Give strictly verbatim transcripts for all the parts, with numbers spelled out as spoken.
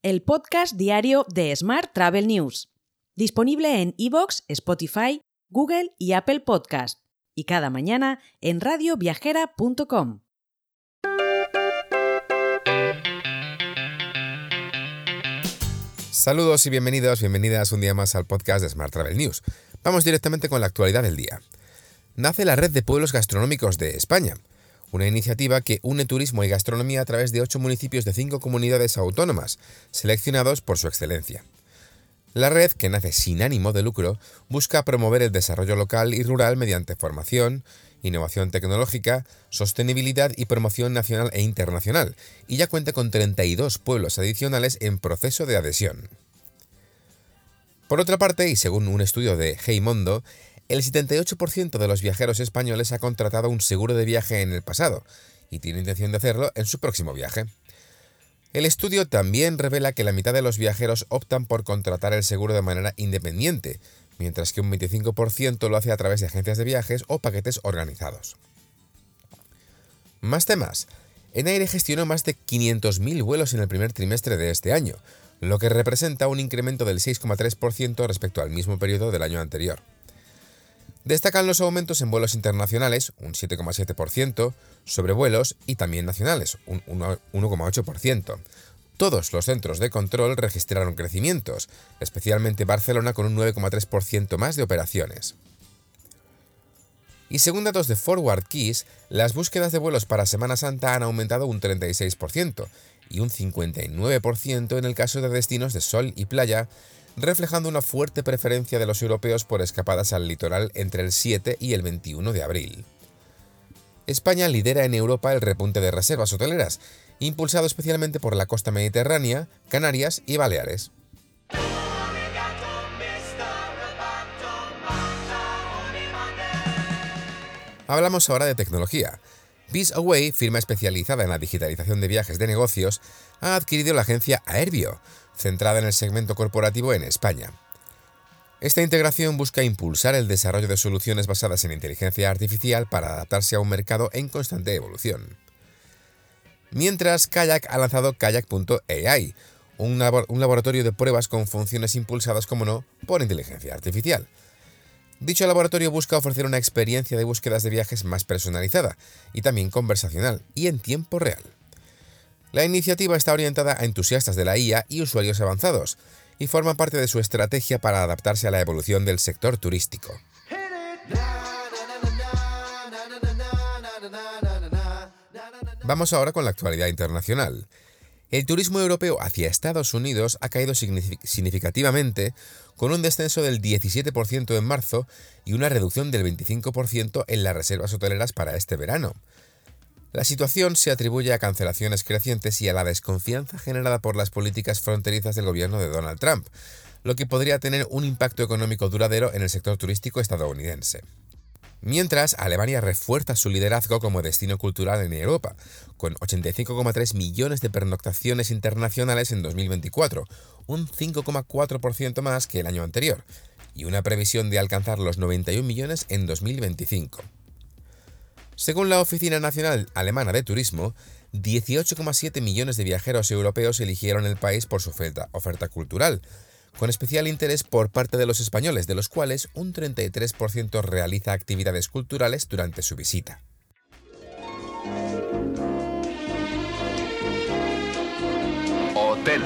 el podcast diario de Smart Travel News, disponible en iVoox, Spotify, Google y Apple Podcast, y cada mañana en radio viajera punto com. Saludos y bienvenidos, bienvenidas un día más al podcast de Smart Travel News. Vamos directamente con la actualidad del día. Nace la Red de Pueblos Gastronómicos de España, una iniciativa que une turismo y gastronomía a través de ocho municipios de cinco comunidades autónomas, seleccionados por su excelencia. La red, que nace sin ánimo de lucro, busca promover el desarrollo local y rural mediante formación, innovación tecnológica, sostenibilidad y promoción nacional e internacional, y ya cuenta con treinta y dos pueblos adicionales en proceso de adhesión. Por otra parte, y según un estudio de Heymondo, el setenta y ocho por ciento de los viajeros españoles ha contratado un seguro de viaje en el pasado y tiene intención de hacerlo en su próximo viaje. El estudio también revela que la mitad de los viajeros optan por contratar el seguro de manera independiente, mientras que un veinticinco por ciento lo hace a través de agencias de viajes o paquetes organizados. Más temas. Enaire gestionó más de quinientos mil vuelos en el primer trimestre de este año, lo que representa un incremento del seis coma tres por ciento respecto al mismo periodo del año anterior. Destacan los aumentos en vuelos internacionales, un siete coma siete por ciento, sobrevuelos y también nacionales, un uno coma ocho por ciento. Todos los centros de control registraron crecimientos, especialmente Barcelona con un nueve coma tres por ciento más de operaciones. Y según datos de Forward Keys, las búsquedas de vuelos para Semana Santa han aumentado un treinta y seis por ciento y un cincuenta y nueve por ciento en el caso de destinos de sol y playa, reflejando una fuerte preferencia de los europeos por escapadas al litoral entre el siete y el veintiuno de abril. España lidera en Europa el repunte de reservas hoteleras, impulsado especialmente por la costa mediterránea, Canarias y Baleares. Hablamos ahora de tecnología. BizAway, firma especializada en la digitalización de viajes de negocios, ha adquirido la agencia Aerbio, centrada en el segmento corporativo en España. Esta integración busca impulsar el desarrollo de soluciones basadas en inteligencia artificial para adaptarse a un mercado en constante evolución. Mientras, Kayak ha lanzado kayak punto a i, un, labor- un laboratorio de pruebas con funciones impulsadas, como no, por inteligencia artificial. Dicho laboratorio busca ofrecer una experiencia de búsquedas de viajes más personalizada y también conversacional y en tiempo real. La iniciativa está orientada a entusiastas de la I A y usuarios avanzados, y forma parte de su estrategia para adaptarse a la evolución del sector turístico. Vamos ahora con la actualidad internacional. El turismo europeo hacia Estados Unidos ha caído significativamente, con un descenso del diecisiete por ciento en marzo y una reducción del veinticinco por ciento en las reservas hoteleras para este verano. La situación se atribuye a cancelaciones crecientes y a la desconfianza generada por las políticas fronterizas del gobierno de Donald Trump, lo que podría tener un impacto económico duradero en el sector turístico estadounidense. Mientras, Alemania refuerza su liderazgo como destino cultural en Europa, con ochenta y cinco coma tres millones de pernoctaciones internacionales en dos mil veinticuatro, un cinco coma cuatro por ciento más que el año anterior, y una previsión de alcanzar los noventa y un millones en dos mil veinticinco. Según la Oficina Nacional Alemana de Turismo, dieciocho coma siete millones de viajeros europeos eligieron el país por su oferta, oferta cultural, con especial interés por parte de los españoles, de los cuales un treinta y tres por ciento realiza actividades culturales durante su visita. Hotel.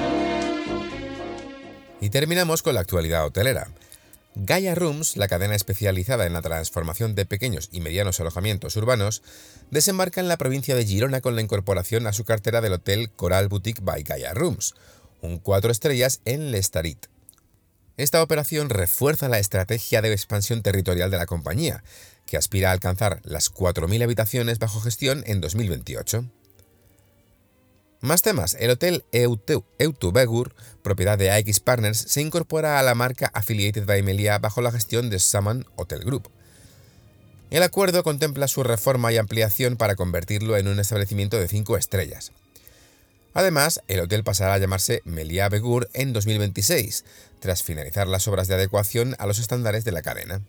Y terminamos con la actualidad hotelera. Gaia Rooms, la cadena especializada en la transformación de pequeños y medianos alojamientos urbanos, desembarca en la provincia de Girona con la incorporación a su cartera del hotel Coral Boutique by Gaia Rooms, un cuatro estrellas en l'Estarit. Esta operación refuerza la estrategia de expansión territorial de la compañía, que aspira a alcanzar las cuatro mil habitaciones bajo gestión en dos mil veintiocho. Más temas. El hotel Eutu, Eutu Begur, propiedad de A X Partners, se incorpora a la marca Affiliated by Meliá bajo la gestión de Saman Hotel Group. El acuerdo contempla su reforma y ampliación para convertirlo en un establecimiento de cinco estrellas. Además, el hotel pasará a llamarse Meliá Begur en dos mil veintiséis, tras finalizar las obras de adecuación a los estándares de la cadena.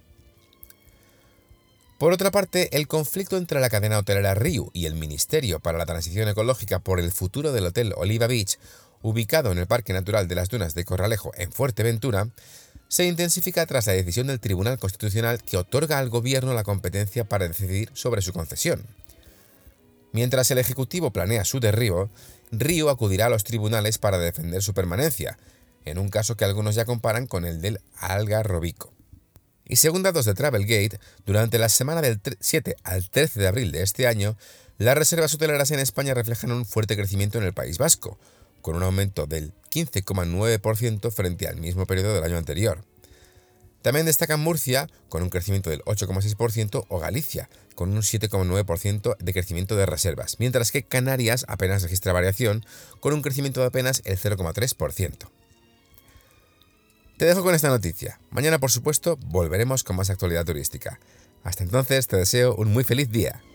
Por otra parte, el conflicto entre la cadena hotelera Riu y el Ministerio para la Transición Ecológica por el futuro del Hotel Oliva Beach ubicado en el Parque Natural de las Dunas de Corralejo en Fuerteventura, se intensifica tras la decisión del Tribunal Constitucional que otorga al Gobierno la competencia para decidir sobre su concesión. Mientras el Ejecutivo planea su derribo, Río acudirá a los tribunales para defender su permanencia, en un caso que algunos ya comparan con el del Algarrobico. Y según datos de Travelgate, durante la semana del siete al trece de abril de este año, las reservas hoteleras en España reflejan un fuerte crecimiento en el País Vasco, con un aumento del quince coma nueve por ciento frente al mismo periodo del año anterior. También destacan Murcia, con un crecimiento del ocho coma seis por ciento, o Galicia, con un siete coma nueve por ciento de crecimiento de reservas, mientras que Canarias apenas registra variación, con un crecimiento de apenas el cero coma tres por ciento. Te dejo con esta noticia. Mañana, por supuesto, volveremos con más actualidad turística. Hasta entonces, te deseo un muy feliz día.